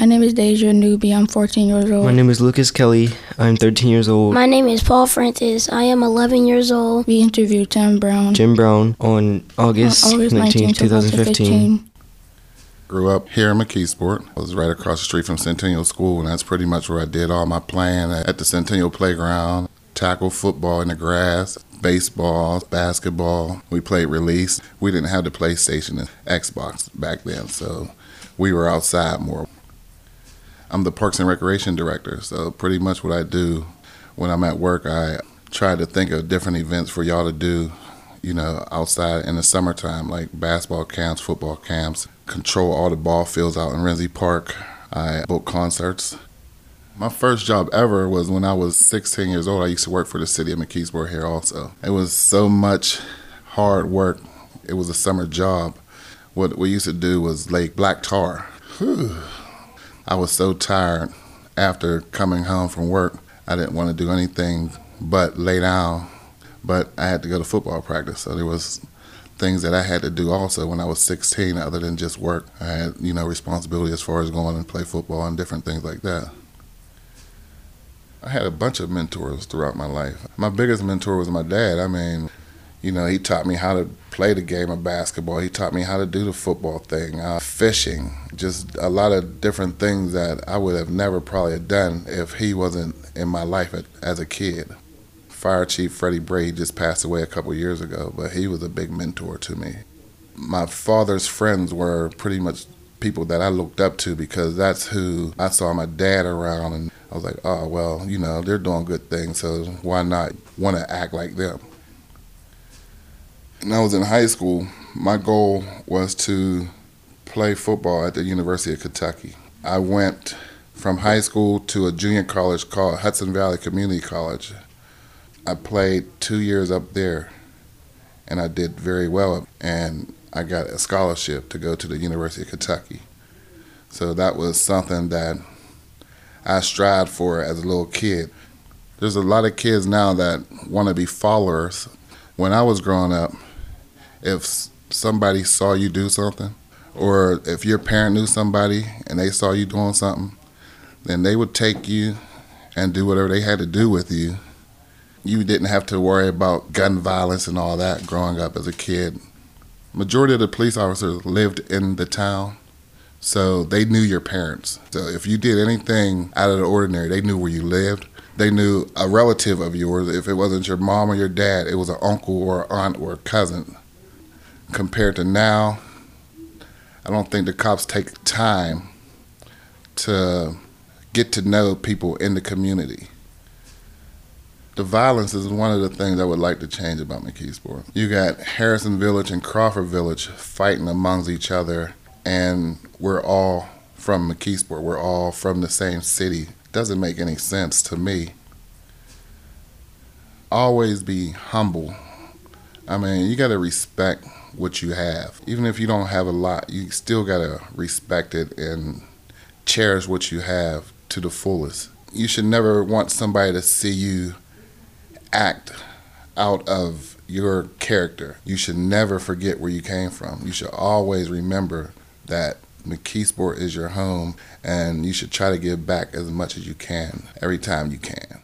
My name is Deja Newby. I'm 14 years old. My name is Lucas Kelly. I'm 13 years old. My name is Paul Francis. I am 11 years old. We interviewed Jim Brown on August 19, 2015. Grew up here in McKeesport. I was right across the street from Centennial School, and that's pretty much where I did all my playing at the Centennial Playground. Tackle football in the grass, baseball, basketball. We played release. We didn't have the PlayStation and Xbox back then, so we were outside more. I'm the Parks and Recreation Director, so pretty much what I do when I'm at work, I try to think of different events for y'all to do, outside in the summertime, like basketball camps, football camps, control all the ball fields out in Renzi Park. I book concerts. My first job ever was when I was 16 years old. I used to work for the city of McKeesport here also. It was so much hard work. It was a summer job. What we used to do was lay black tar. Whew. I was so tired after coming home from work. I didn't want to do anything but lay down, but I had to go to football practice. So there was things that I had to do also when I was 16 other than just work. I had, responsibility as far as going and play football and different things like that. I had a bunch of mentors throughout my life. My biggest mentor was my dad. He taught me how to play the game of basketball. He taught me how to do the football thing, fishing, just a lot of different things that I would have never probably done if he wasn't in my life as a kid. Fire Chief Freddie Bray just passed away a couple years ago, but he was a big mentor to me. My father's friends were pretty much people that I looked up to because that's who I saw my dad around, and I was like, oh, well, they're doing good things, so why not want to act like them? When I was in high school, my goal was to play football at the University of Kentucky. I went from high school to a junior college called Hudson Valley Community College. I played 2 years up there, and I did very well, and I got a scholarship to go to the University of Kentucky. So that was something that I strived for as a little kid. There's a lot of kids now that want to be followers. When I was growing up, if somebody saw you do something, or if your parent knew somebody and they saw you doing something, then they would take you and do whatever they had to do with you. You didn't have to worry about gun violence and all that growing up as a kid. Majority of the police officers lived in the town, so they knew your parents. So if you did anything out of the ordinary, they knew where you lived. They knew a relative of yours. If it wasn't your mom or your dad, it was an uncle or aunt or a cousin. Compared to now, I don't think the cops take time to get to know people in the community. The violence is one of the things I would like to change about McKeesport. You got Harrison Village and Crawford Village fighting amongst each other, and we're all from McKeesport. We're all from the same city. Doesn't make any sense to me. Always be humble. You got to respect what you have. Even if you don't have a lot, you still got to respect it and cherish what you have to the fullest. You should never want somebody to see you act out of your character. You should never forget where you came from. You should always remember that McKeesport is your home, and you should try to give back as much as you can every time you can.